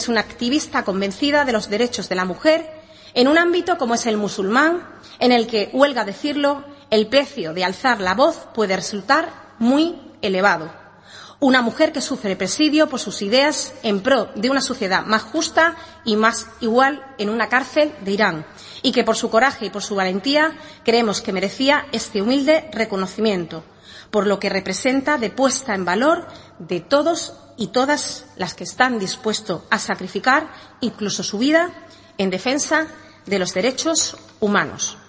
Es una activista convencida de los derechos de la mujer en un ámbito como es el musulmán, en el que, huelga decirlo, el precio de alzar la voz puede resultar muy elevado. Una mujer que sufre presidio por sus ideas en pro de una sociedad más justa y más igual en una cárcel de Irán, y que por su coraje y por su valentía creemos que merecía este humilde reconocimiento, por lo que representa de puesta en valor de todos y todas las que están dispuestos a sacrificar incluso su vida en defensa de los derechos humanos.